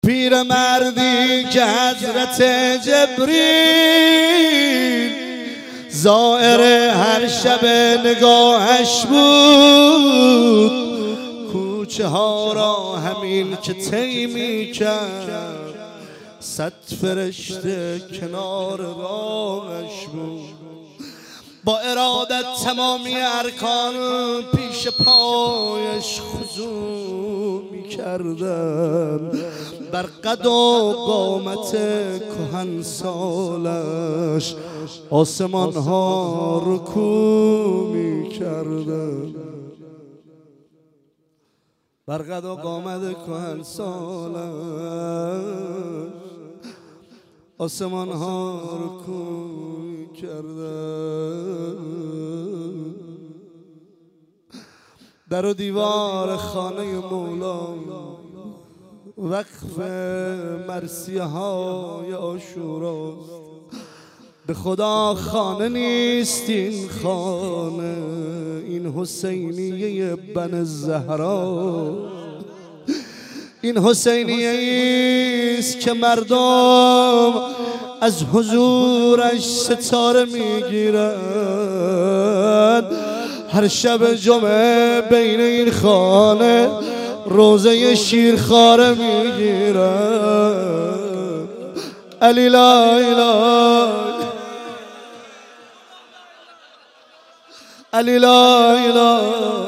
پیر مردی که حضرت جبریل زائر هر شب نگاهش بود، کوچه ها را همین که طی می‌کرد 100 فرشته کنار راهش بود. با ارادت تمامی ارکان پیش پایش خضوع می‌کردند، بر قد و قامت کهنسالش آسمان ها رکوع می‌کردند. بر قد و قامت کهنسالش آسمان ها رکوع کردند. در و دیوار خانه مولا وقف مرثیه های عاشوراست. به خدا خانه نیست این خانه، این حسینیه بن زهرا. این حسینیه ایست که مردم از حضورش ستاره میگیرند. هر شب جمعه بین این خانه روزه شیرخواره میگیرند. علی لا اله علی لا اله.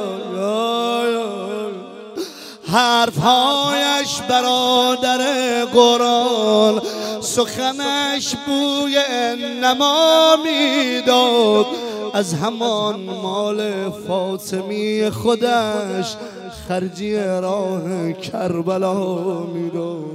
حرفهایش برادر قرآن، سخنش بوی انما میداد. از همان مال فاطمی خودش خرجی راه کربلا میداد.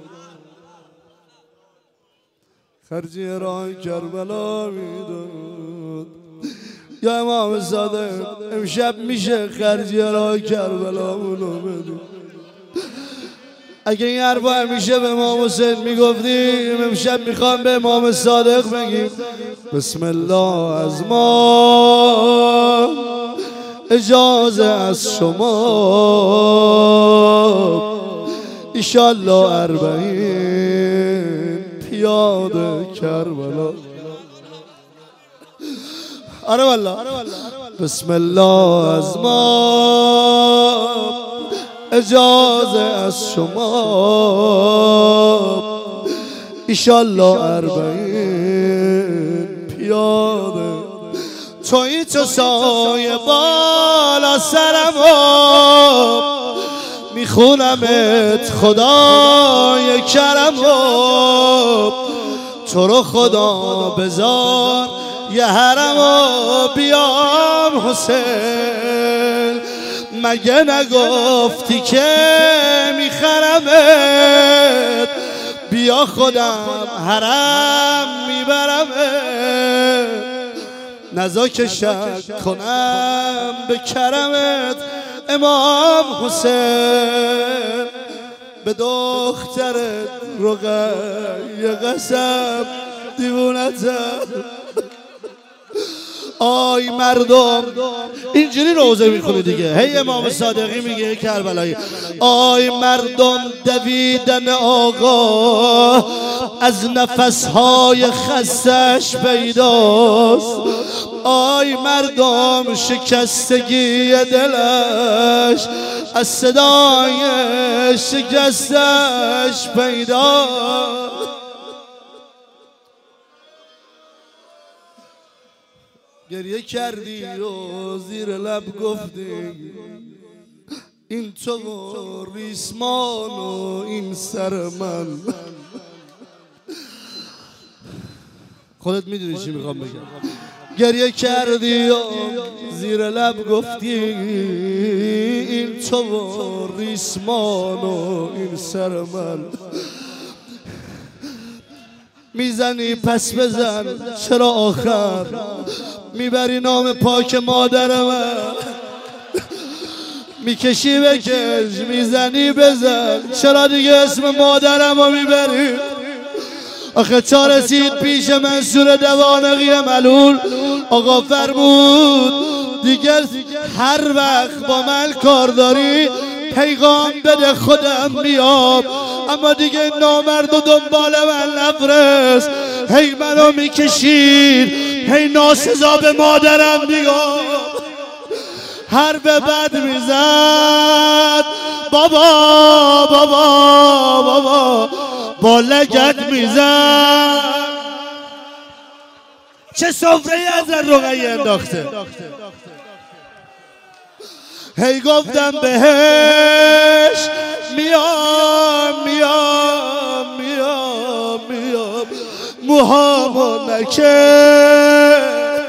خرجی راه کربلا میداد. یا امام صادق امشب میشه خرجی راه کربلا مونو بدیم؟ اگه این حرفا همیشه به امام حسین میگفتیم، امشب میخوام به امام صادق بگیم بسم الله از ما، اجازه از شما، ایشالله 40 پیاده کربلا. آره والله بسم الله از ما، اجازه از شما، ایشالله 40 پیاده. تویی تو سایه بالا سرم، میخونمت خدای کرم، تو رو خدا بذار یه حرم و بیام حسین. مگه نگفتی که میخرمت؟ بیا خودم حرم میبرمت. نزا که شک کنم به کرمت امام حسین. به دخترت رقیه قسم دیوونتم. آی مردم، اینجوری روزه میخونه دیگه. هی امام صادقی میگه کربلایی. آی مردم، دویدن آقا از نفسهای خستش پیداست. آی مردم، شکستگی دلش از صدای شکستش پیداست. گریه کردی و زیر لب گفتی این تو و ریسمان و این سر من. خودت میدونی چی میخوام بگم. گریه کردی و زیر لب گفتی این تو و ریسمان و این سر من. میزنی پس بزن، چرا آخر میبری نام پاک مادر من؟ میکشی بکش، میزنی بزن، چرا دیگه اسم مادرم رو میبری؟ آخه تا رسید پیش منصور دوانقی ملول، آقا فرمود دیگر هر وقت با من کار داری پیغام بده خودم میام. اما دیگه نامرد و دنبال من نفرست. هی منو میکشید، هی ناسزا به مادرم نگاه، هر به بد میزد بابا بابا بابا، با لگد میزد. چه سفره از رقیه انداخته. هی گفتم بهش میام میام میام میام، موهامو نکن،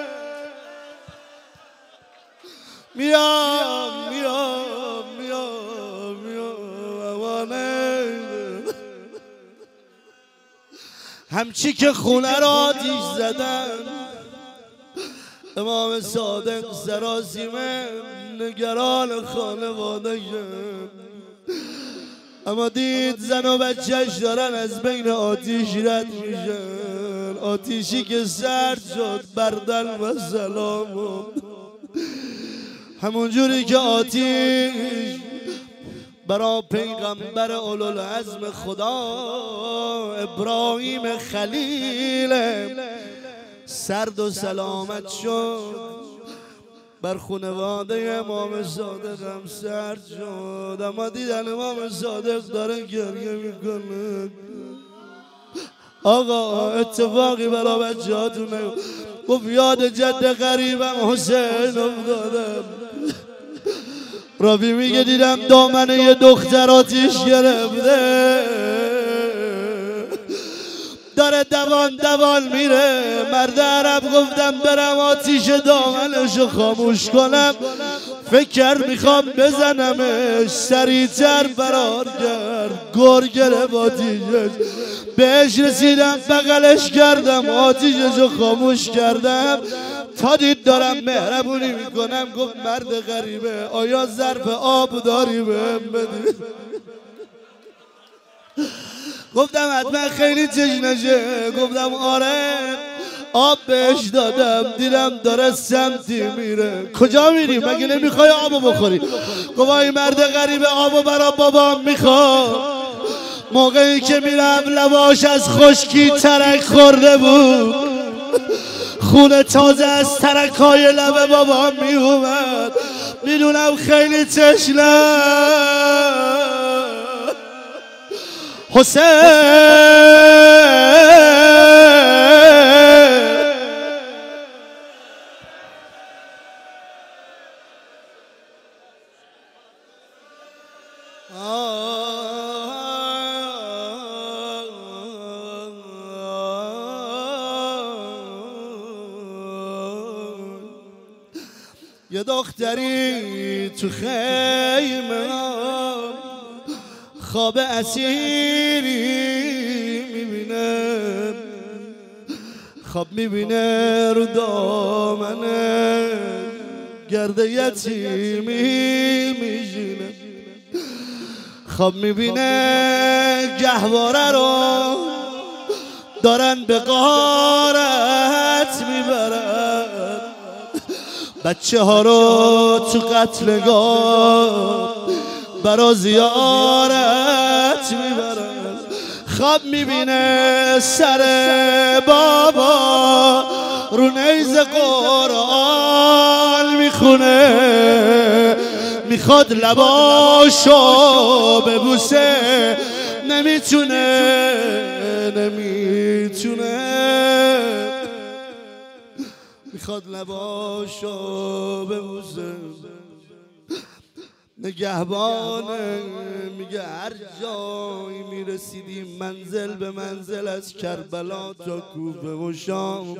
میام میام میام میام. همچی که خونه را آتیش زدن، امام صادق سراسیمه نگران خانواده شد، اما دید زن و بچهش دارن از بین آتیش رد میشن. آتیشی که سرد شد بردن و سلام، همون جوری که آتیش برا پیغمبر اولوالعزم خدا ابراهیم خلیل سرد و سلامت شد، بر خانواده امام صادق هم سرد شد. اما دیدن امام صادق داره گریه میکنه. آقا اتفاقی برا بچه هاتونه، گفت یاد جد غریبم حسین افتادم. رابی میگه دیدم دامنه یه دختر آتیش گرفته، داره دوان دوان میره. مرد عرب گفتم برم آتیش دامنشو خاموش کنم، فکر میخوام بزنمش، سریعتر فرار کرد، گر گرفت آتیشش. بهش رسیدم بغلش کردم، آتیششو خاموش کردم. تا دید دارم مهربونی میکنم گفت مرد غریبه آیا ظرف آب داری بهم بدی؟ گفتم حتما خیلی تشنشه. گفتم آره. آب بهش دادم، دیدم داره سمتی میره. کجا میری؟ مگه نمیخوای آبو بخوری؟ گفت آی مرد غریبه آبو برا بابام میخوام. موقعی که میرم لباش از خشکی ترک خورده بود، خونه تازه از ترکای لب بابام میومد. میدونم خیلی تشنه. حسین یه دختری تو خیمه خواب اسیری میبینه، خواب میبینه رو دامنه گرد یتیمی میشینه. خواب میبینه گهواره رو دارن به غارت میبرن، بچه ها رو تو قتلگاه برا زیارت میبرن. خواب میبینه سر بابا رو نیز قرآن میخونه، میخواد لباشو ببوسه نمیتونه میخواد لباشو ببوسه. نگهبانه میگه هر جایی میرسیدیم منزل به منزل، از کربلا تا کوفه و شام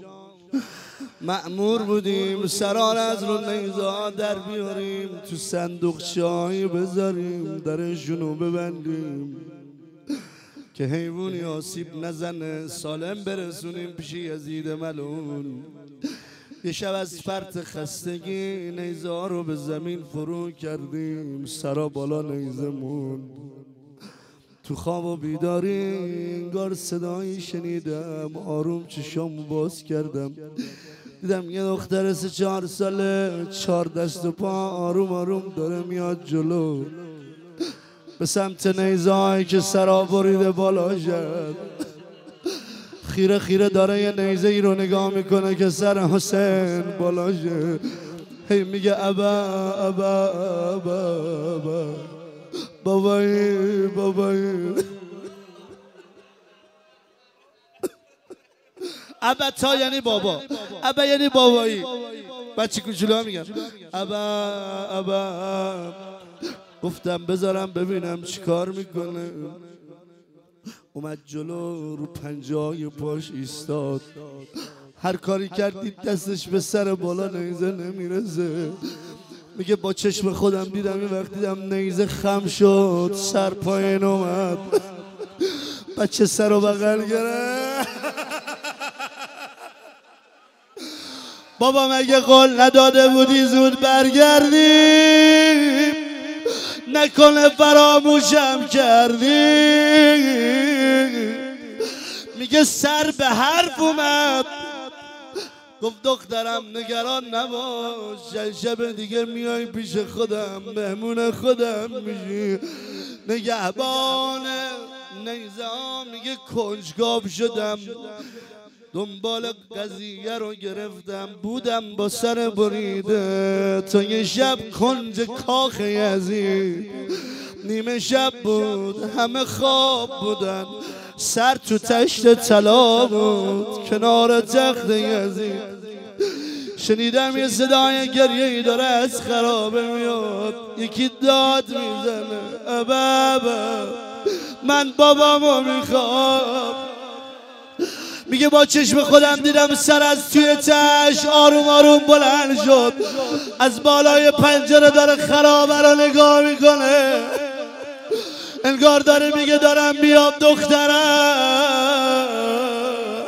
مأمور بودیم سران از رو نیزه در بیاریم، تو صندوق شایی بذاریم، درشونو ببندیم که حیوانی آسیب نزنه، سالم برسونیم پیش یزید ملعون. یه شب از فرط خستگی نیزه ها رو به زمین فرو کردیم، سرا بالا نیزه موند. تو خواب و بیداری انگار صدایی شنیدم، آروم چشامو باز کردم، دیدم یه دختر 3-4 ساله 4 دست و پا آروم آروم داره میاد جلو. به سمت نیزه‌هایی که سرا بریده بالا شد. خیره خیره داره یه نیزه ای رو نگاه میکنه که سر حسین بالا شد. هی میگه ابا ابا ابا ابا بابایی بابایی. ابا تا یعنی بابا، ابا یعنی بابایی. بچه کوچولو میگن ابا ابا. گفتم بذارم ببینم چیکار میکنه. اومد جلو، رو پنجه‌های پاش ایستاد. هر کاری کردید دستش به سر بالا نیزه نمیرسه. میگه با چشم خودم دیدم، یه وقت دیدم نیزه خم شد، سر پایین اومد. بچه سر رو بغل گرفت. بابا مگه قول نداده بودی زود برگردیم؟ نکنه فراموشم کردی. میگه سر به حرف اومد. گفت دخترم نگران نباش، شب دیگه میای پیش خودم، مهمون خودم میشی. نگهبان نیزه ها میگه کنجکاو شدم، دنبال قضیه رو گرفتم، بودم با سر بریده تا یه شب کنج کاخ یزید. نیمه شب بود، همه خواب بودن، سر تو تشت طلا بود کنار تخت یزید. شنیدم یه صدای گریه‌ای داره از خرابه میاد، یکی داد میزنه ابا من بابامو میخوام. میگه با چشم خودم دیدم سر از توی تشت آروم آروم بلند شد، از بالای پنجره داره خرابه رو نگاه میکنه. انگار داره میگه دارم بیام دخترم.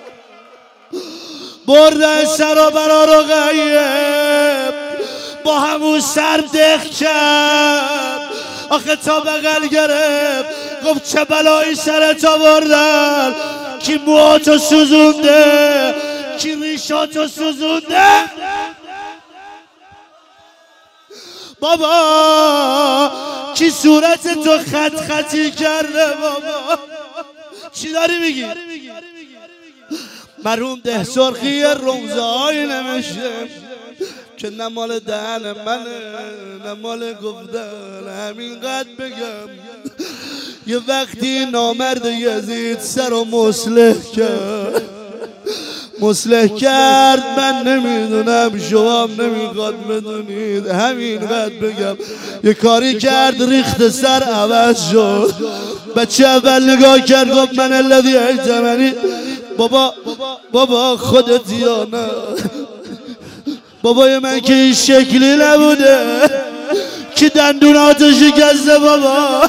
بردن سر و برا رو غیب، با همون سر دق کرد. آخه تا بغل گرفت، گفت چه بلایی سرت آوردن؟ کی موهاتو سوزونده؟ کی ریشاتو سوزونده؟ بابا کی صورت تو خط خطی کرده؟ بابا چی داری میگی؟ مرحوم ده سرخی روزه های نمیشه که نه مال دهن منه نه مال گفتن. همینقدر بگم یه وقتی نامرد یزید سر و مصلح کرد، من نمیدونم شما نمیخواد بدونید. همینقدر بگم یه کاری کرد ریخت سر عوض شد. بچه اول نگاه کرد گفت من الذی ایتمنی. بابا خودت یا نه؟ بابای من که این شکلی نبوده که دندوناتو شکسته. بابا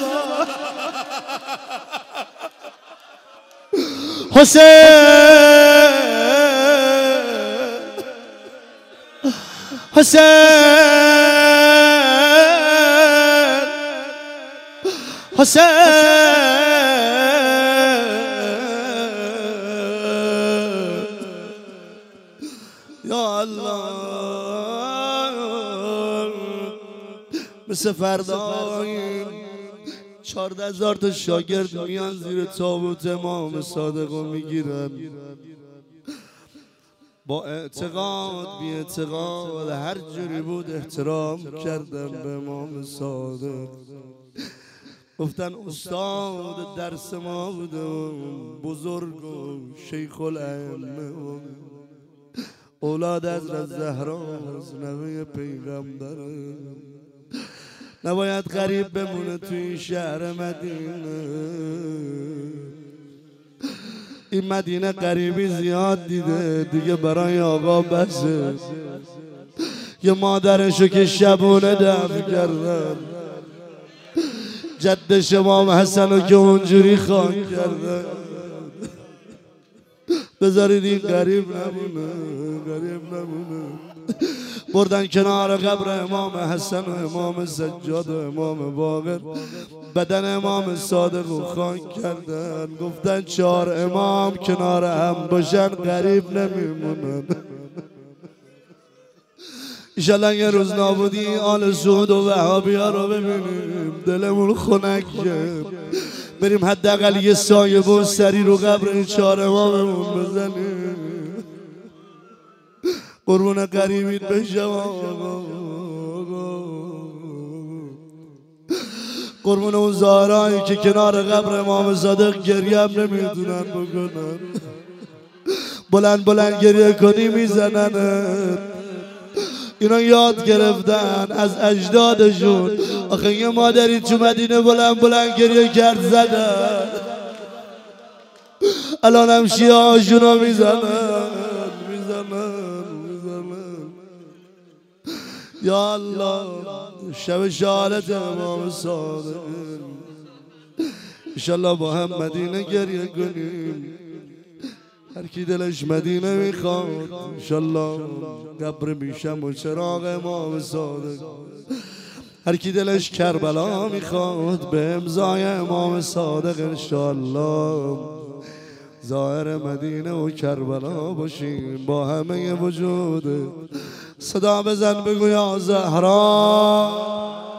حسین یا الله. مثل فردایی 14,000 تا شاگرد میان زیر تابوت امام صادق رو میگیرن، با اعتقاد بی اعتقاد هر جوری بود احترام کردن به امام صادق. گفتن استاد درس ما بوده و بزرگ و شیخ الائمه، اولاد حضرت زهراست، نوه پیغمبره، نباید غریب بمونه توی این شهر مدینه. این مدینه غریبی زیاد دیده دیگه، برای آقا بسه. یه مادرشو که شبونه دفن کردن، جدش امام حسنو که اونجوری خان کردن. بذارید این غریب نمونه. بردن کنار قبر امام حسن و امام سجاد و امام باقر، بدن امام صادق رو خاک کردن. گفتن 4 امام کنار هم باشن غریب نمیمونن. ایشالله یه روز نابودی آل سعود و وهابی ها رو ببینیم دلمون خنک بریم حداقل یه سایه و سری رو قبر این 4 اماممون بزنیم قربون قریبیت بشم قربون اون زهرایی که کنار قبر امام صادق گریه هم نمیتونن بکنن بلند بلند گریه کنی میزنن اینا یاد گرفتن از اجدادشون آخه یه مادری تو مدینه بلند بلند گریه کرد زدن الان هم شیعه هاشونو میزنن یا الله شب شهادت امام صادق انشالله با هم مدینه گریه کنیم هر کی دلش مدینه میخواد انشالله قبر میشم و چراغ امام صادق هر کی دلش کربلا میخواد به امضای امام صادق انشالله ظاهر مدینه و کربلا باشیم با همه وجود صدا بزن بگو یا زهرا